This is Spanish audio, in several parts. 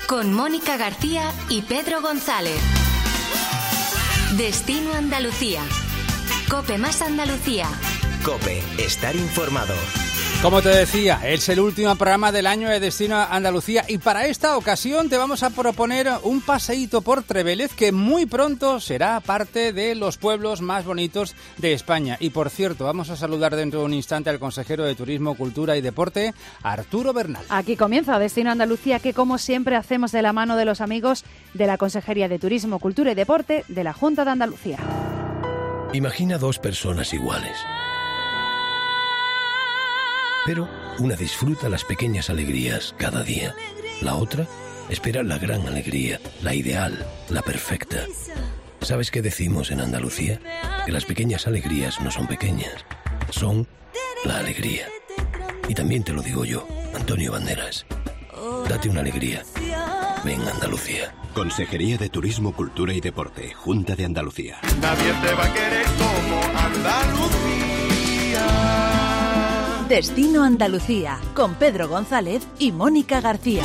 Con Mónica García y Pedro González. Destino Andalucía. COPE más Andalucía. COPE, estar informado. Como te decía, es el último programa del año de Destino Andalucía y para esta ocasión te vamos a proponer un paseíto por Trevélez que muy pronto será parte de los pueblos más bonitos de España. Y por cierto, vamos a saludar dentro de un instante al consejero de Turismo, Cultura y Deporte, Arturo Bernal. Aquí comienza Destino Andalucía, que como siempre hacemos de la mano de los amigos de la Consejería de Turismo, Cultura y Deporte de la Junta de Andalucía. Imagina dos personas iguales. Pero una disfruta las pequeñas alegrías cada día. La otra espera la gran alegría, la ideal, la perfecta. ¿Sabes qué decimos en Andalucía? Que las pequeñas alegrías no son pequeñas, son la alegría. Y también te lo digo yo, Antonio Banderas. Date una alegría. Ven Andalucía. Consejería de Turismo, Cultura y Deporte, Junta de Andalucía. Nadie te va a querer como Andalucía. Destino Andalucía, con Pedro González y Mónica García.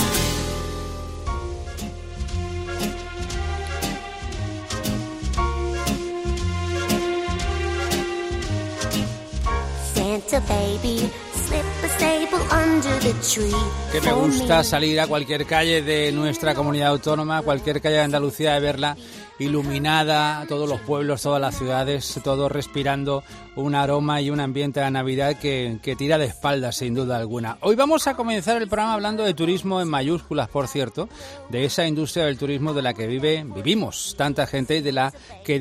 Santa baby, slip a sable under the tree. Que me gusta salir a cualquier calle de nuestra comunidad autónoma, cualquier calle de Andalucía, de verla iluminada, todos los pueblos, todas las ciudades, todo respirando un aroma y un ambiente de Navidad que tira de espaldas, sin duda alguna. Hoy vamos a comenzar el programa hablando de turismo en mayúsculas, por cierto, de esa industria del turismo de la que vivimos tanta gente y de la que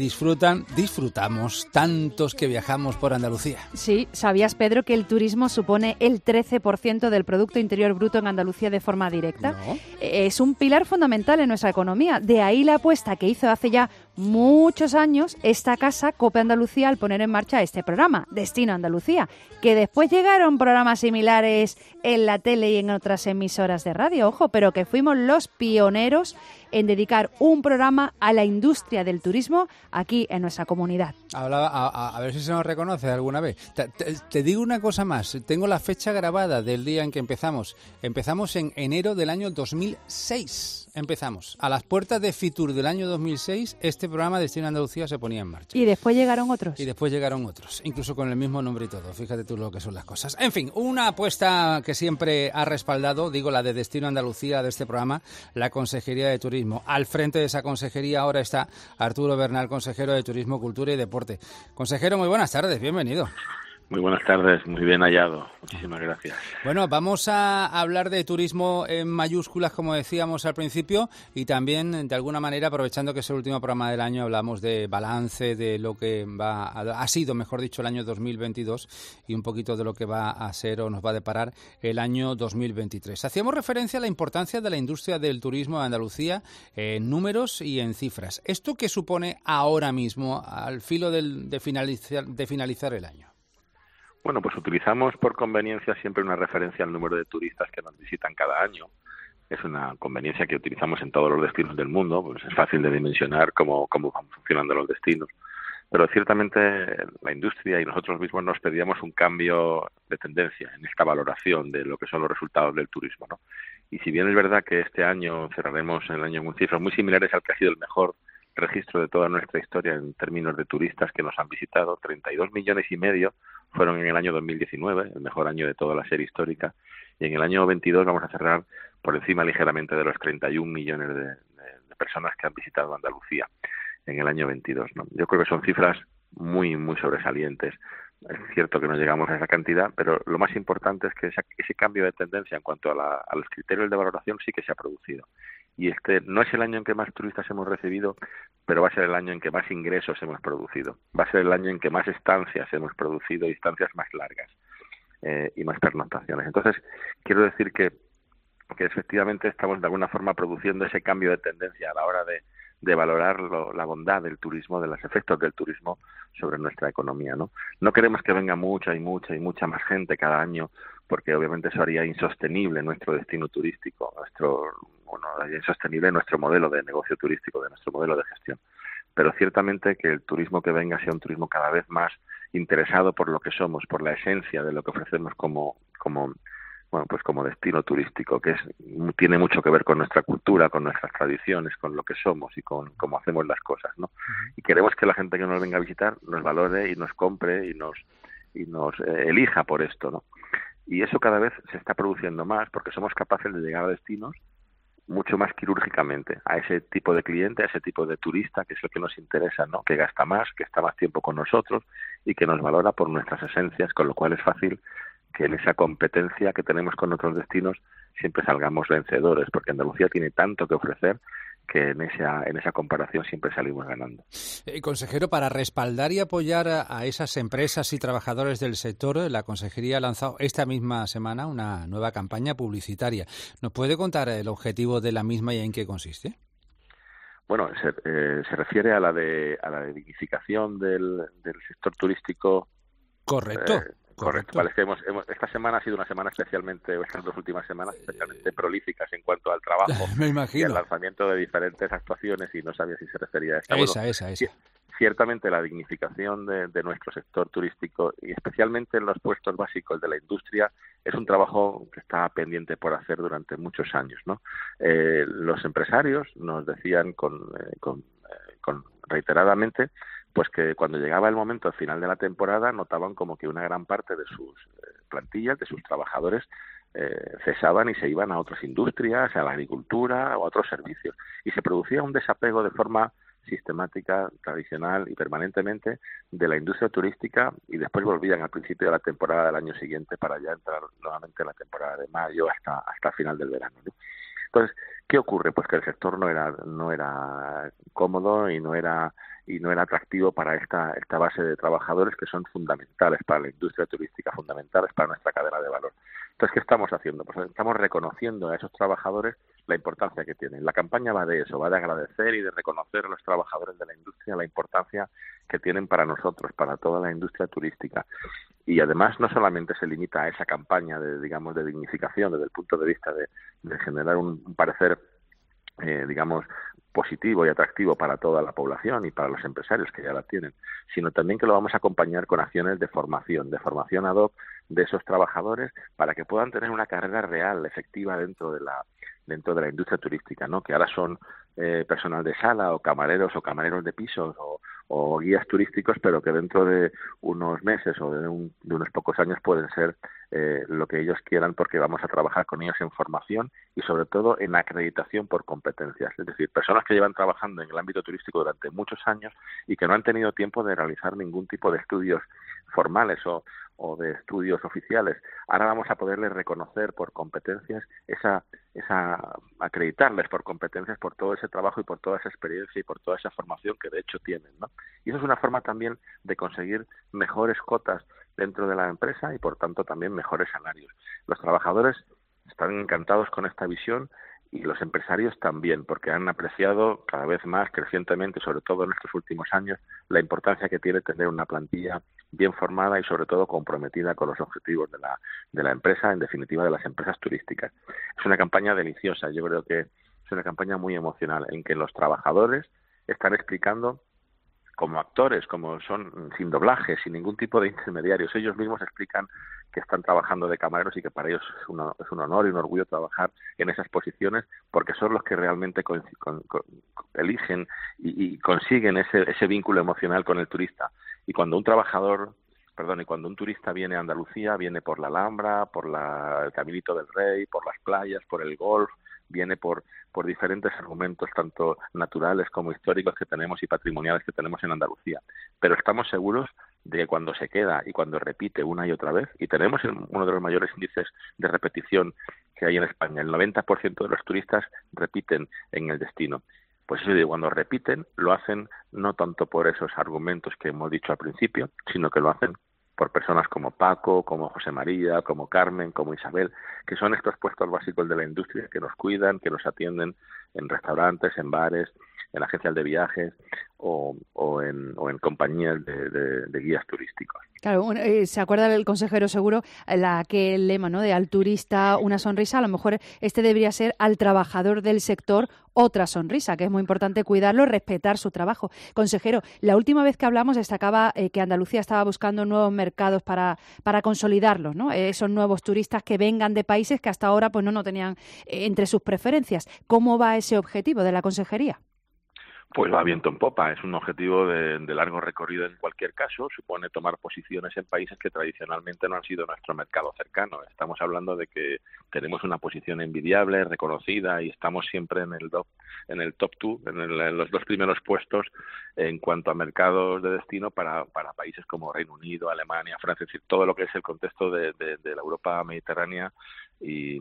disfrutamos tantos que viajamos por Andalucía. Sí, ¿sabías, Pedro, que el turismo supone el 13% del Producto Interior Bruto en Andalucía de forma directa? No. Es un pilar fundamental en nuestra economía. De ahí la apuesta que hizo hace ya muchos años esta casa, COPE Andalucía, al poner en marcha este programa, Destino Andalucía, que después llegaron programas similares en la tele y en otras emisoras de radio, ojo, pero que fuimos los pioneros en dedicar un programa a la industria del turismo aquí en nuestra comunidad. A ver si se nos reconoce alguna vez. Te digo una cosa más, tengo la fecha grabada del día en que empezamos. Empezamos en enero del año 2006. Empezamos. A las puertas de Fitur del año 2006, este programa Destino Andalucía se ponía en marcha. Y después llegaron otros. Y después llegaron otros, incluso con el mismo nombre y todo. Fíjate tú lo que son las cosas. En fin, una apuesta que siempre ha respaldado, digo, la de Destino Andalucía de este programa, la Consejería de Turismo. Al frente de esa consejería ahora está Arturo Bernal, consejero de Turismo, Cultura y Deporte. Consejero, muy buenas tardes, bienvenido. Muy buenas tardes, muy bien hallado. Muchísimas gracias. Bueno, vamos a hablar de turismo en mayúsculas, como decíamos al principio, y también, de alguna manera, aprovechando que es el último programa del año, hablamos de balance, de lo que ha sido, mejor dicho, el año 2022 y un poquito de lo que va a ser o nos va a deparar el año 2023. Hacíamos referencia a la importancia de la industria del turismo de Andalucía en números y en cifras. ¿Esto qué supone ahora mismo, al filo de finalizar el año? Bueno, pues utilizamos por conveniencia siempre una referencia al número de turistas que nos visitan cada año. Es una conveniencia que utilizamos en todos los destinos del mundo, pues es fácil de dimensionar cómo van funcionando los destinos. Pero ciertamente la industria y nosotros mismos nos pedíamos un cambio de tendencia en esta valoración de lo que son los resultados del turismo, ¿no? Y si bien es verdad que este año cerraremos el año con cifras muy similares al que ha sido el mejor registro de toda nuestra historia en términos de turistas que nos han visitado, 32,5 millones fueron en el año 2019, el mejor año de toda la serie histórica, y en el año 22 vamos a cerrar por encima ligeramente de los 31 millones de personas que han visitado Andalucía en el año 22, ¿no? Yo creo que son cifras muy, muy sobresalientes. Es cierto que no llegamos a esa cantidad, pero lo más importante es que ese cambio de tendencia en cuanto a los criterios de valoración sí que se ha producido. Y este no es el año en que más turistas hemos recibido, pero va a ser el año en que más ingresos hemos producido. Va a ser el año en que más estancias hemos producido, estancias más largas y más pernoctaciones. Entonces, quiero decir que efectivamente estamos de alguna forma produciendo ese cambio de tendencia a la hora de valorar la bondad del turismo, de los efectos del turismo sobre nuestra economía, ¿no? No queremos que venga mucha más gente cada año, porque obviamente eso haría insostenible nuestro destino turístico, haría insostenible nuestro modelo de negocio turístico, de nuestro modelo de gestión. Pero ciertamente que el turismo que venga sea un turismo cada vez más interesado por lo que somos, por la esencia de lo que ofrecemos como bueno, pues como destino turístico, que tiene mucho que ver con nuestra cultura, con nuestras tradiciones, con lo que somos y con cómo hacemos las cosas, ¿no? Y queremos que la gente que nos venga a visitar nos valore y nos compre y nos elija por esto, ¿no? Y eso cada vez se está produciendo más porque somos capaces de llegar a destinos mucho más quirúrgicamente a ese tipo de cliente, a ese tipo de turista, que es lo que nos interesa, ¿no? Que gasta más, que está más tiempo con nosotros y que nos valora por nuestras esencias, con lo cual es fácil que en esa competencia que tenemos con otros destinos siempre salgamos vencedores, porque Andalucía tiene tanto que ofrecer que en esa comparación siempre salimos ganando. Consejero, para respaldar y apoyar a esas empresas y trabajadores del sector, la Consejería ha lanzado esta misma semana una nueva campaña publicitaria. ¿Nos puede contar el objetivo de la misma y en qué consiste? Bueno, se refiere a la de dignificación del sector turístico. Correcto. Correcto. Vale, es que esta semana ha sido una semana especialmente, estas 2 últimas semanas especialmente prolíficas en cuanto al trabajo. Me imagino. Y al lanzamiento de diferentes actuaciones, y no sabía si se refería a esta. Esa. Ciertamente la dignificación de nuestro sector turístico, y especialmente en los puestos básicos de la industria, es un trabajo que está pendiente por hacer durante muchos años, ¿no? Los empresarios nos decían reiteradamente pues que cuando llegaba el momento al final de la temporada notaban como que una gran parte de sus plantillas, de sus trabajadores, cesaban y se iban a otras industrias, a la agricultura o a otros servicios. Y se producía un desapego de forma sistemática, tradicional y permanentemente de la industria turística, y después volvían al principio de la temporada del año siguiente para ya entrar nuevamente en la temporada de mayo hasta final del verano, ¿no? Entonces, ¿qué ocurre? Pues que el sector no era cómodo y no era atractivo para esta base de trabajadores que son fundamentales para la industria turística, fundamentales para nuestra cadena de valor. Entonces, ¿qué estamos haciendo? Pues estamos reconociendo a esos trabajadores la importancia que tienen. La campaña va de eso, va de agradecer y de reconocer a los trabajadores de la industria la importancia que tienen para nosotros, para toda la industria turística. Y además no solamente se limita a esa campaña de dignificación desde el punto de vista de generar un parecer positivo y atractivo para toda la población y para los empresarios que ya la tienen, sino también que lo vamos a acompañar con acciones de formación ad hoc de esos trabajadores para que puedan tener una carrera real, efectiva dentro de la industria turística, ¿no? Que ahora son personal de sala o camareros de pisos o guías turísticos, pero que dentro de unos meses o de unos pocos años pueden ser lo que ellos quieran, porque vamos a trabajar con ellos en formación y sobre todo en acreditación por competencias. Es decir, personas que llevan trabajando en el ámbito turístico durante muchos años y que no han tenido tiempo de realizar ningún tipo de estudios formales o de estudios oficiales. Ahora vamos a poderles reconocer por competencias acreditarles por competencias por todo ese trabajo y por toda esa experiencia y por toda esa formación que de hecho tienen, ¿no? Y eso es una forma también de conseguir mejores cotas dentro de la empresa y por tanto también mejores salarios. Los trabajadores están encantados con esta visión y los empresarios también, porque han apreciado cada vez más crecientemente, sobre todo en estos últimos años, la importancia que tiene tener una plantilla bien formada y sobre todo comprometida con los objetivos de la empresa, en definitiva de las empresas turísticas. Es una campaña deliciosa, yo creo que es una campaña muy emocional, en que los trabajadores están explicando como actores, como son sin doblaje, sin ningún tipo de intermediarios. Ellos mismos explican que están trabajando de camareros y que para ellos es un honor y un orgullo trabajar en esas posiciones, porque son los que realmente eligen y consiguen ese vínculo emocional con el turista. Y cuando un turista viene a Andalucía, viene por la Alhambra, por el Caminito del Rey, por las playas, por el golf, viene por diferentes argumentos, tanto naturales como históricos que tenemos y patrimoniales que tenemos en Andalucía. Pero estamos seguros de que cuando se queda y cuando repite una y otra vez, y tenemos uno de los mayores índices de repetición que hay en España, el 90% de los turistas repiten en el destino. Pues eso digo, cuando repiten, lo hacen no tanto por esos argumentos que hemos dicho al principio, sino que lo hacen por personas como Paco, como José María, como Carmen, como Isabel, que son estos puestos básicos de la industria que nos cuidan, que nos atienden en restaurantes, en bares, agencias de viajes o en compañías de guías turísticos. Claro, se acuerda el consejero seguro aquel lema, ¿no? De al turista una sonrisa. A lo mejor este debería ser al trabajador del sector otra sonrisa, que es muy importante cuidarlo, respetar su trabajo. Consejero, la última vez que hablamos destacaba que Andalucía estaba buscando nuevos mercados para consolidarlos, ¿no? Esos nuevos turistas que vengan de países que hasta ahora pues no tenían entre sus preferencias. ¿Cómo va ese objetivo de la consejería? Pues va viento en popa, es un objetivo de largo recorrido en cualquier caso, supone tomar posiciones en países que tradicionalmente no han sido nuestro mercado cercano. Estamos hablando de que tenemos una posición envidiable, reconocida y estamos siempre en el top 2, en los 2 primeros puestos en cuanto a mercados de destino para países como Reino Unido, Alemania, Francia, es decir, todo lo que es el contexto de la Europa mediterránea y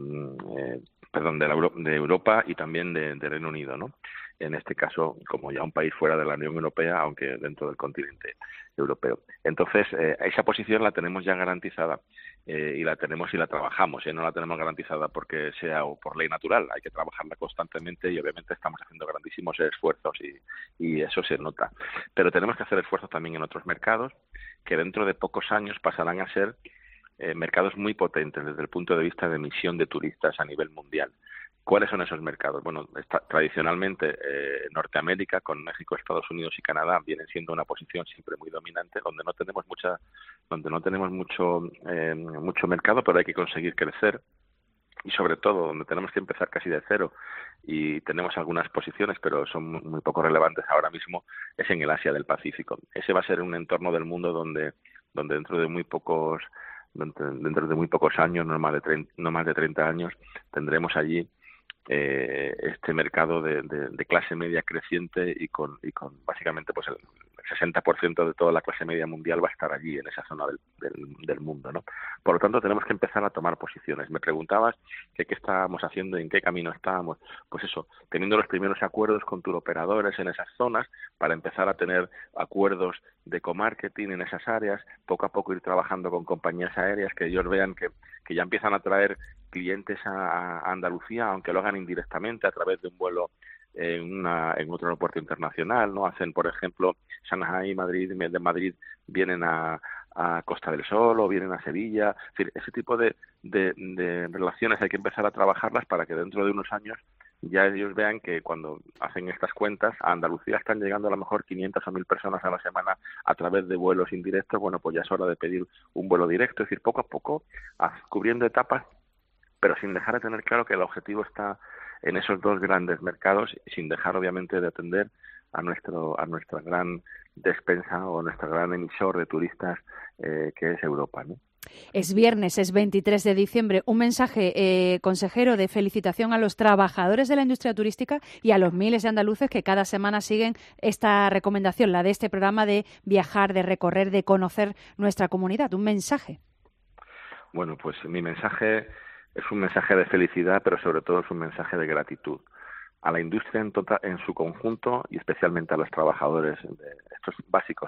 de Europa y también de Reino Unido, ¿no? En este caso, como ya un país fuera de la Unión Europea, aunque dentro del continente europeo. Entonces, esa posición la tenemos ya garantizada y la tenemos y la trabajamos. No la tenemos garantizada porque sea o por ley natural, hay que trabajarla constantemente y obviamente estamos haciendo grandísimos esfuerzos y eso se nota. Pero tenemos que hacer esfuerzos también en otros mercados que dentro de pocos años pasarán a ser mercados muy potentes desde el punto de vista de emisión de turistas a nivel mundial. ¿Cuáles son esos mercados? Bueno, tradicionalmente Norteamérica, con México, Estados Unidos y Canadá, vienen siendo una posición siempre muy dominante, donde no tenemos mucho mercado, pero hay que conseguir crecer. Y sobre todo, donde tenemos que empezar casi de cero y tenemos algunas posiciones, pero son muy poco relevantes ahora mismo, es en el Asia del Pacífico. Ese va a ser un entorno del mundo donde dentro de muy pocos años, no más de 30 años, tendremos allí este mercado de clase media creciente y con básicamente pues el 60% de toda la clase media mundial va a estar allí en esa zona del mundo, ¿no? Por lo tanto, tenemos que empezar a tomar posiciones. Me preguntabas que qué estábamos haciendo y en qué camino estábamos. Pues eso, teniendo los primeros acuerdos con turoperadores en esas zonas para empezar a tener acuerdos de comarketing en esas áreas, poco a poco ir trabajando con compañías aéreas que ellos vean que ya empiezan a traer clientes a Andalucía, aunque lo hagan indirectamente a través de un vuelo en otro aeropuerto internacional, ¿no? Hacen, por ejemplo, Shanghai, Madrid, de Madrid vienen a Costa del Sol o vienen a Sevilla. Es decir, ese tipo de relaciones hay que empezar a trabajarlas para que dentro de unos años ya ellos vean que cuando hacen estas cuentas a Andalucía están llegando a lo mejor 500 o 1000 personas a la semana a través de vuelos indirectos. Bueno, pues ya es hora de pedir un vuelo directo. Es decir, poco a poco, cubriendo etapas, pero sin dejar de tener claro que el objetivo está en esos 2 grandes mercados, sin dejar obviamente de atender a nuestra gran despensa o nuestro gran emisor de turistas que es Europa, ¿no? Es viernes, es 23 de diciembre. Un mensaje, consejero, de felicitación a los trabajadores de la industria turística y a los miles de andaluces que cada semana siguen esta recomendación, la de este programa de viajar, de recorrer, de conocer nuestra comunidad. Un mensaje. Bueno, pues mi mensaje es un mensaje de felicidad, pero sobre todo es un mensaje de gratitud a la industria en su conjunto y especialmente a los trabajadores de estos básicos,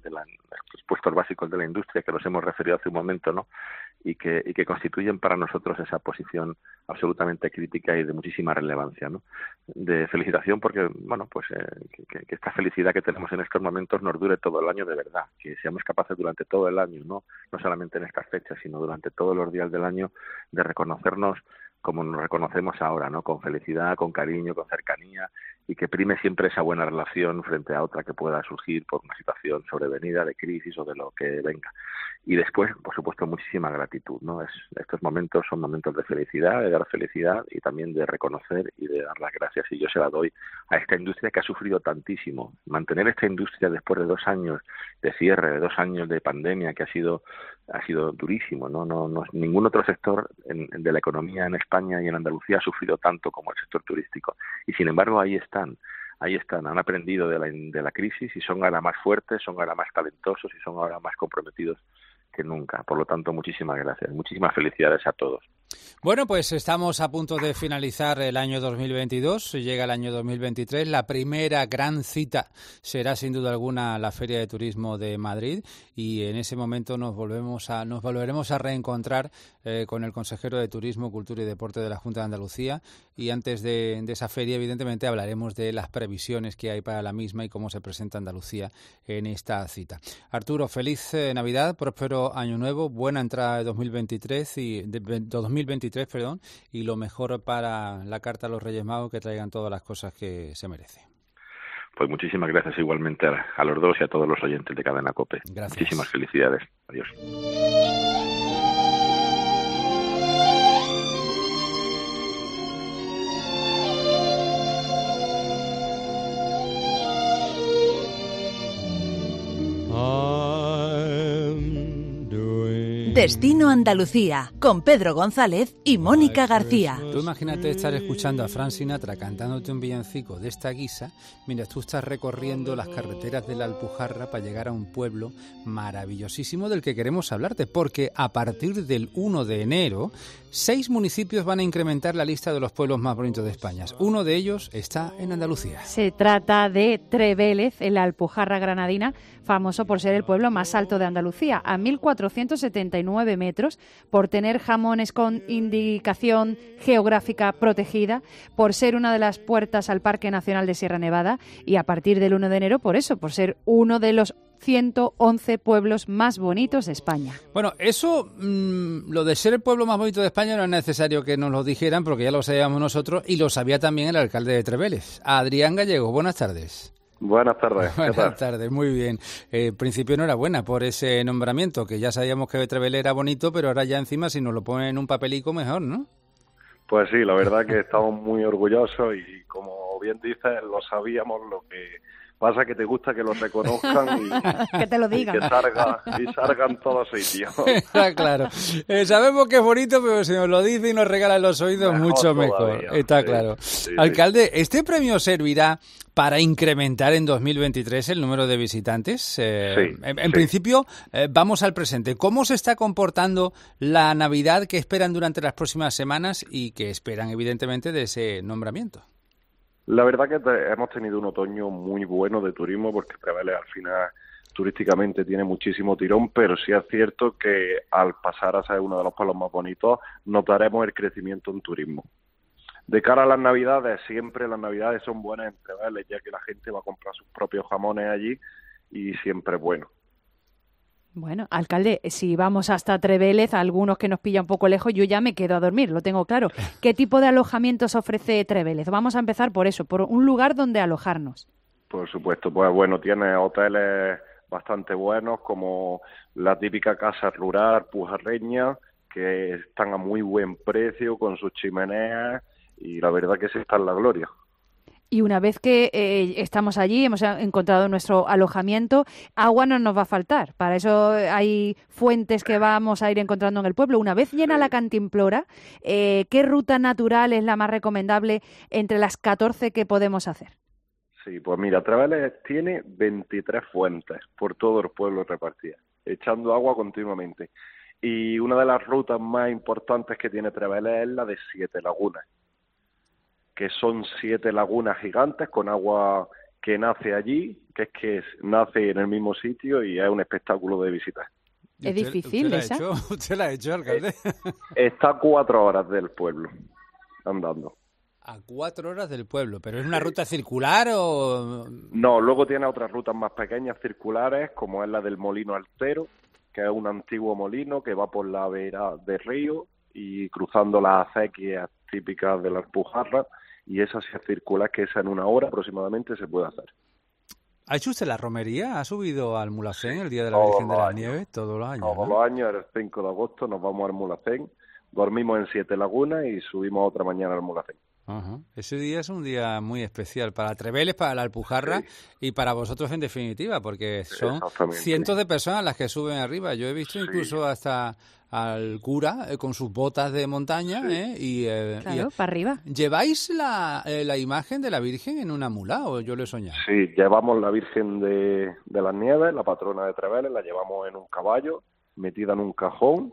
estos puestos básicos de la industria que los hemos referido hace un momento, ¿no? Y que constituyen para nosotros esa posición absolutamente crítica y de muchísima relevancia, ¿no? De felicitación porque, bueno, pues que esta felicidad que tenemos en estos momentos nos dure todo el año de verdad, que seamos capaces durante todo el año, no solamente en estas fechas, sino durante todos los días del año, de reconocernos como nos reconocemos ahora, ¿no? Con felicidad, con cariño, con cercanía, y que prime siempre esa buena relación frente a otra que pueda surgir por una situación sobrevenida de crisis o de lo que venga. Y después, por supuesto, muchísima gratitud, ¿no? Estos momentos son momentos de felicidad, de dar felicidad y también de reconocer y de dar las gracias. Y yo se la doy a esta industria que ha sufrido tantísimo. Mantener esta industria después de 2 años de cierre, de 2 años de pandemia, que ha sido durísimo, ¿no? No ningún otro sector de la economía en España y en Andalucía ha sufrido tanto como el sector turístico. Y sin embargo, ahí están, han aprendido de la crisis y son ahora más fuertes, son ahora más talentosos y son ahora más comprometidos que nunca. Por lo tanto, muchísimas gracias, muchísimas felicidades a todos. Bueno, pues estamos a punto de finalizar el año 2022, llega el año 2023, la primera gran cita será sin duda alguna la Feria de Turismo de Madrid y en ese momento nos volveremos a reencontrar con el consejero de Turismo, Cultura y Deporte de la Junta de Andalucía y antes de esa feria evidentemente hablaremos de las previsiones que hay para la misma y cómo se presenta Andalucía en esta cita. Arturo, feliz Navidad, próspero año nuevo, buena entrada de 2023 y lo mejor para la carta a los Reyes Magos, que traigan todas las cosas que se merece. Pues muchísimas gracias igualmente a los dos y a todos los oyentes de Cadena COPE. Gracias. Muchísimas felicidades. Adiós. Destino Andalucía, con Pedro González y Mónica García. Tú imagínate estar escuchando a Frank Sinatra cantándote un villancico de esta guisa mientras tú estás recorriendo las carreteras de la Alpujarra para llegar a un pueblo maravillosísimo del que queremos hablarte, porque a partir del 1 de enero, 6 municipios van a incrementar la lista de los pueblos más bonitos de España. Uno de ellos está en Andalucía. Se trata de Trevélez, en la Alpujarra granadina, famoso por ser el pueblo más alto de Andalucía, a 1.479 metros, por tener jamones con indicación geográfica protegida, por ser una de las puertas al Parque Nacional de Sierra Nevada y a partir del 1 de enero, por ser uno de los 111 pueblos más bonitos de España. Bueno, eso, lo de ser el pueblo más bonito de España no es necesario que nos lo dijeran porque ya lo sabíamos nosotros y lo sabía también el alcalde de Trevélez. Adrián Gallego, buenas tardes. Buenas tardes. Buenas tardes, muy bien. En principio enhorabuena por ese nombramiento, que ya sabíamos que Trevélez era bonito, pero ahora ya encima si nos lo ponen en un papelico mejor, ¿no? Pues sí, la verdad que estamos muy orgullosos y como bien dices, lo sabíamos, lo que pasa que te gusta que lo reconozcan y que te lo digan. Y salgan todos sitios. Está claro. Sabemos que es bonito, pero si nos lo dice y nos regala en los oídos, mucho mejor. Está claro. Sí, Alcalde, ¿este premio servirá para incrementar en 2023 el número de visitantes? En principio, vamos al presente. ¿Cómo se está comportando la Navidad que esperan durante las próximas semanas y que esperan, evidentemente, de ese nombramiento? La verdad que hemos tenido un otoño muy bueno de turismo porque Trevélez al final turísticamente tiene muchísimo tirón, pero sí es cierto que al pasar a ser uno de los pueblos más bonitos notaremos el crecimiento en turismo. De cara a las Navidades, siempre las Navidades son buenas en Trevélez, ya que la gente va a comprar sus propios jamones allí y siempre es bueno. Bueno, alcalde, si vamos hasta Trevélez, algunos que nos pilla un poco lejos, yo ya me quedo a dormir, lo tengo claro. ¿Qué tipo de alojamientos ofrece Trevélez? Vamos a empezar por eso, por un lugar donde alojarnos. Por supuesto, pues bueno, tiene hoteles bastante buenos, como la típica casa rural pujarreña, que están a muy buen precio, con sus chimeneas, y la verdad que sí está en la gloria. Y una vez que estamos allí, hemos encontrado nuestro alojamiento, agua no nos va a faltar. Para eso hay fuentes que vamos a ir encontrando en el pueblo. Una vez llena la cantimplora, ¿qué ruta natural es la más recomendable entre las 14 que podemos hacer? Sí, pues mira, Trevélez tiene 23 fuentes por todo el pueblo repartidas, echando agua continuamente. Y una de las rutas más importantes que tiene Trevélez es la de 7 lagunas, que son 7 lagunas gigantes con agua que nace allí, que nace en el mismo sitio y es un espectáculo de visitar. ¿Es difícil esa? ¿Usted la ha hecho, alcalde? Está a 4 horas del pueblo, andando. A 4 horas del pueblo, ¿pero es una ruta circular o...? No, luego tiene otras rutas más pequeñas circulares, como es la del Molino Altero, que es un antiguo molino que va por la vera del río y cruzando las acequias típicas de la Alpujarra, y esa sí es circular, que esa en 1 hora aproximadamente se puede hacer. ¿Ha hecho usted la romería? ¿Ha subido al Mulhacén el Día de la Virgen de las Nieves? Todos los años. Todos los años, el 5 de agosto nos vamos al Mulhacén, dormimos en 7 lagunas y subimos otra mañana al Mulhacén. Ajá. Ese día es un día muy especial para Trevélez, para la Alpujarra y para vosotros en definitiva, porque son cientos de personas las que suben arriba. Yo he visto incluso hasta al cura con sus botas de montaña. Claro, para arriba. ¿Lleváis la imagen de la Virgen en una mula o yo lo he soñado? Sí, llevamos la Virgen de las Nieves, la patrona de Trevélez, la llevamos en un caballo, metida en un cajón,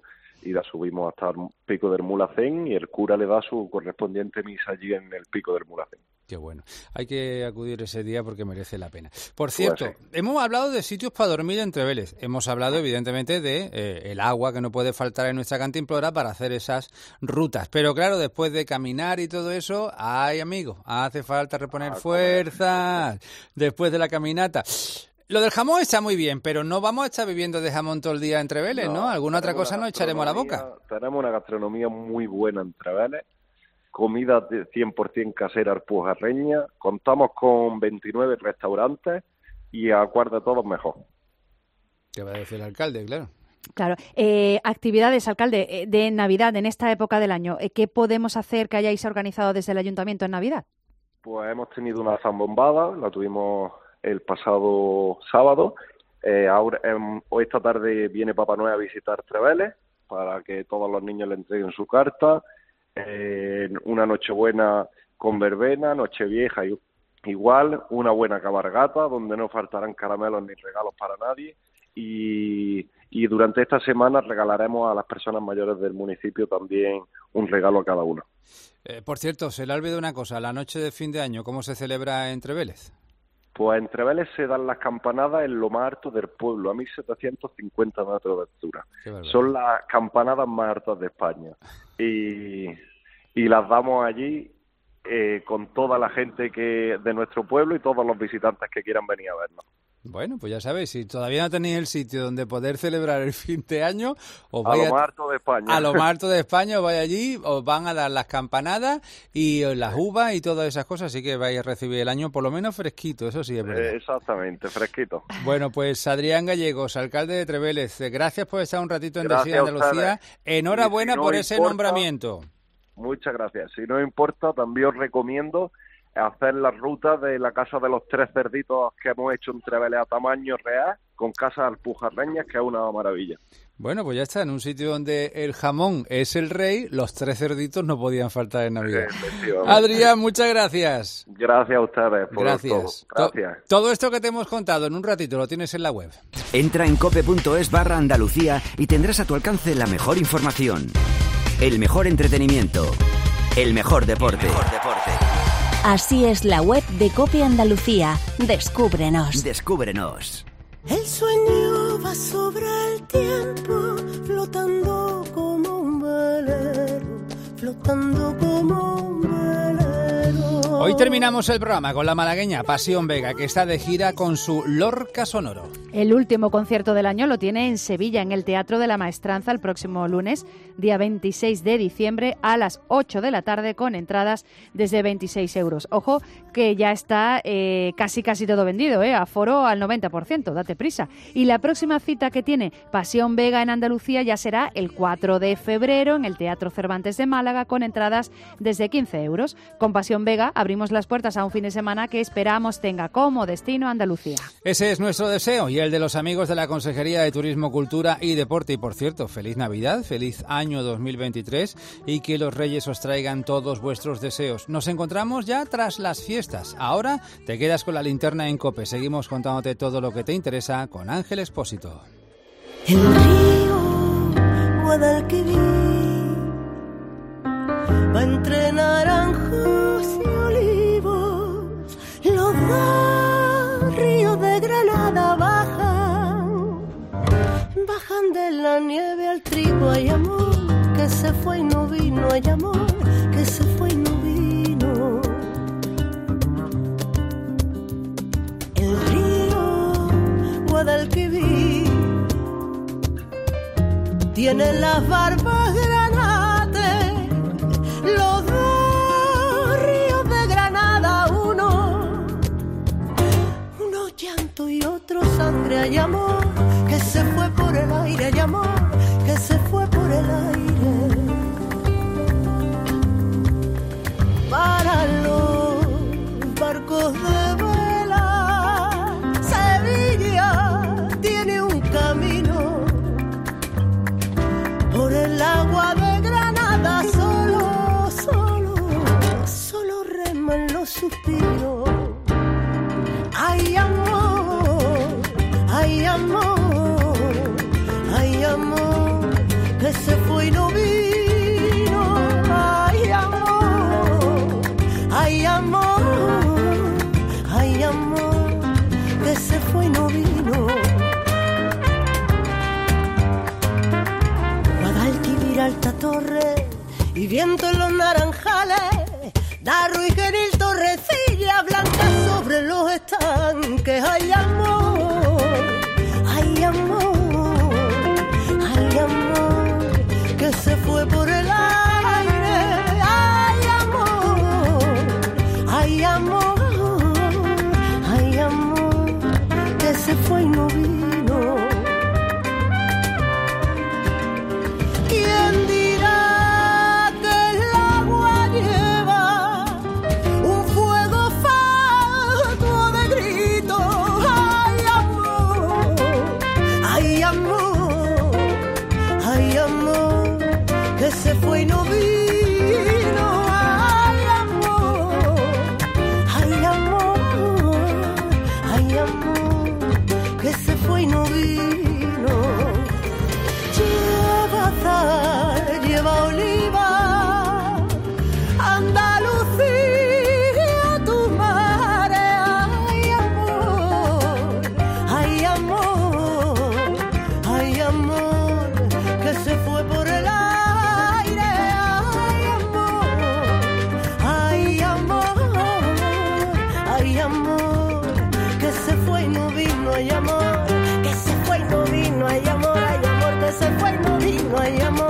y la subimos hasta el Pico del Mulhacén y el cura le da su correspondiente misa allí en el Pico del Mulhacén. Qué bueno. Hay que acudir ese día porque merece la pena. Por cierto, Pues sí. hemos hablado de sitios para dormir en Entreveles. Hemos hablado, evidentemente, de el agua que no puede faltar en nuestra cantimplora para hacer esas rutas. Pero claro, después de caminar y todo eso, ¡ay, amigo! Hace falta reponer fuerzas después de la caminata. Lo del jamón está muy bien, pero no vamos a estar viviendo de jamón todo el día en Entreveles, ¿no? Alguna otra cosa nos echaremos a la boca. Tenemos una gastronomía muy buena en Entreveles. Comida de 100% casera alpujarreña, contamos con 29 restaurantes y a cuál de todos mejor. ¿Qué va a decir el alcalde? Claro. Claro. Actividades, alcalde, de Navidad, en esta época del año. ¿Qué podemos hacer que hayáis organizado desde el Ayuntamiento en Navidad? Pues hemos tenido una zambombada, la tuvimos el pasado sábado. Hoy esta tarde viene Papá Noel a visitar Entreveles para que todos los niños le entreguen su carta. Una Nochebuena con verbena, Nochevieja igual, una buena cabalgata donde no faltarán caramelos ni regalos para nadie y durante esta semana regalaremos a las personas mayores del municipio también un regalo a cada uno. Por cierto, se le ha olvidado una cosa, la noche de fin de año, ¿cómo se celebra en Entreveles? Pues en Entreveles se dan las campanadas en lo más alto del pueblo, a 1.750 metros de altura. Son las campanadas más altas de España. Y las damos allí con toda la gente de nuestro pueblo y todos los visitantes que quieran venir a vernos. Bueno, pues ya sabéis, si todavía no tenéis el sitio donde poder celebrar el fin de año, os a lo más alto de España. A lo más alto de España, os vais allí, os van a dar las campanadas y las uvas y todas esas cosas, así que vais a recibir el año por lo menos fresquito, eso sí es verdad. Exactamente, fresquito. Bueno, pues Adrián Gallegos, alcalde de Entreveles, gracias por estar un ratito en Destino Andalucía. Enhorabuena por ese nombramiento. Muchas gracias. Si no importa, también os recomiendo hacer la ruta de la Casa de los Tres Cerditos que hemos hecho en Entreveles a tamaño real, con casas alpujarreñas, que es una maravilla. Bueno, pues ya está, en un sitio donde el jamón es el rey, los tres cerditos no podían faltar en Navidad. Adrián, muchas gracias. Gracias a ustedes por todo. Gracias. Todo esto que te hemos contado en un ratito lo tienes en la web. Entra en cope.es/Andalucía y tendrás a tu alcance la mejor información, el mejor entretenimiento, el mejor deporte. Así es la web de COPE Andalucía. Descúbrenos. Descúbrenos. El sueño va sobre el tiempo, flotando como un velero, flotando como un velero. Hoy terminamos el programa con la malagueña Pasión Vega, que está de gira con su Lorca Sonoro. El último concierto del año lo tiene en Sevilla, en el Teatro de la Maestranza, el próximo lunes, día 26 de diciembre, a las 8 de la tarde, con entradas desde 26 euros. Ojo, que ya está casi todo vendido, aforo al 90%, date prisa. Y la próxima cita que tiene Pasión Vega en Andalucía ya será el 4 de febrero, en el Teatro Cervantes de Málaga, con entradas desde 15 euros. Con Pasión Vega abrimos las puertas a un fin de semana que esperamos tenga como destino Andalucía. Ese es nuestro deseo y el de los amigos de la Consejería de Turismo, Cultura y Deporte. Y por cierto, feliz Navidad, feliz año 2023 y que los Reyes os traigan todos vuestros deseos. Nos encontramos ya tras las fiestas. Ahora te quedas con la linterna en COPE. Seguimos contándote todo lo que te interesa con Ángel Expósito. El río Guadalquivir va entre naranjos y olivos, los dos ríos de Granada bajan de la nieve al trigo. Hay amor que se fue y no vino, hay amor que se fue y no vino. El río Guadalquivir tiene las barbas granates, los dos ríos de Granada, uno llanto y otro sangre. Hay amor que se fue por el aire, hay amor que se fue por el aire. Para los barcos de vela, Sevilla tiene un camino por el agua de Granada. Solo reman los suspiros. Hay amor, hay amor, hay amor que se fue ay amor, que se fue y no vino. Guadalquivir, Alta Torre y viento en los naranjales, Darro y Genil, Torrecilla blanca sobre los estanques. Ay amor, ay amor, ay amor, que se fue por el aire. Ay amor, ay amor, ay amor, que se fue y no vino. ¿Quién dirá que el agua lleva un fuego fatuo de grito? Ay amor, ay amor, ay amor, que se fue y no vino. Ay amor, ay amor, ay amor, que se fue y no vino. Lleva azar, lleva oliva, Andalucía, tu madre. Ay amor, ay amor, ay amor, que se fue por el aire. Ay amor, ay amor, ay amor, que se fue y no vino. Ay amor, que se fue y no vino. Ay amor, que se fue y no vino. Ay amor.